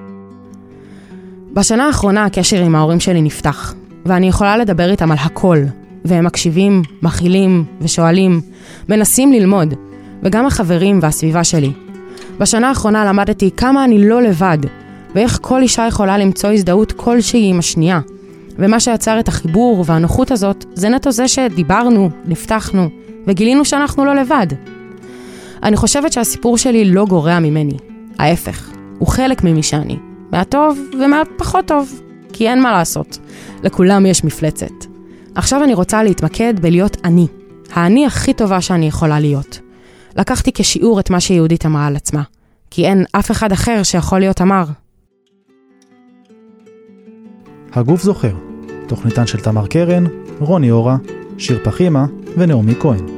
בשנה האחרונה הקשר עם ההורים שלי נפתח. ואני יכולה לדבר איתם על הכל. והם מקשיבים, מכילים ושואלים. מנסים ללמוד. וגם החברים והסביבה שלי. בשנה האחרונה למדתי כמה אני לא לבד, ואיך כל אישה יכולה למצוא הזדהות כלשהי עם השנייה. ומה שיצר את החיבור והנוחות הזאת, זה נטו זה שדיברנו, נפתחנו, וגילינו שאנחנו לא לבד. אני חושבת שהסיפור שלי לא גורע ממני. ההפך, הוא חלק ממי שאני. מהטוב ומהפחות טוב, כי אין מה לעשות. לכולם יש מפלצת. עכשיו אני רוצה להתמקד בלהיות אני. האני הכי טובה שאני יכולה להיות. לקחתי כשיעור את מה שיהודית אמרה על עצמה, כי אין אף אחד אחר שיכול להיות אמר. הגוף זוכר, תוכניתן של תמר קרן, רוני אורה, שיר פחימה ונעמי כהן.